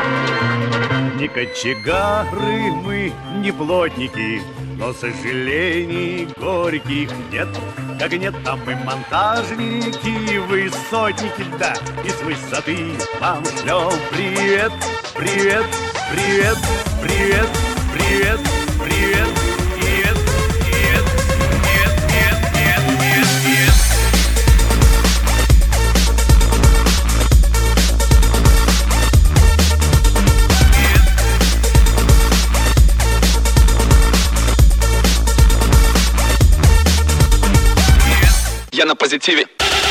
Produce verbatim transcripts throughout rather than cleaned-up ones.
Не кочегары мы, не плотники, но сожалений горьких нет. Как нет, там мы монтажники, высотники, да. И с высоты вам шлем привет, привет, привет, привет, привет, привет, привет, привет, привет, привет, привет, привет, привет. Я на позитиве.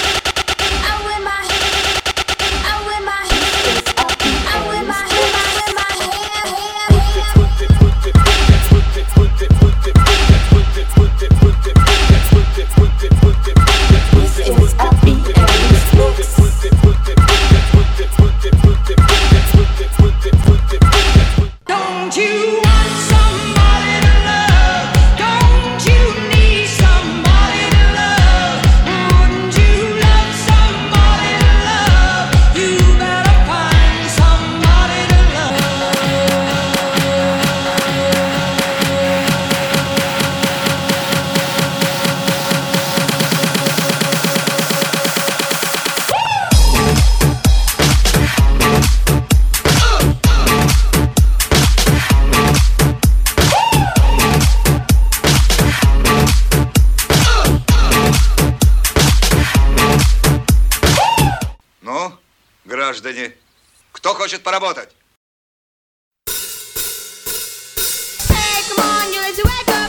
Ну, граждане, кто хочет поработать? Hey, come on, you let's wake up.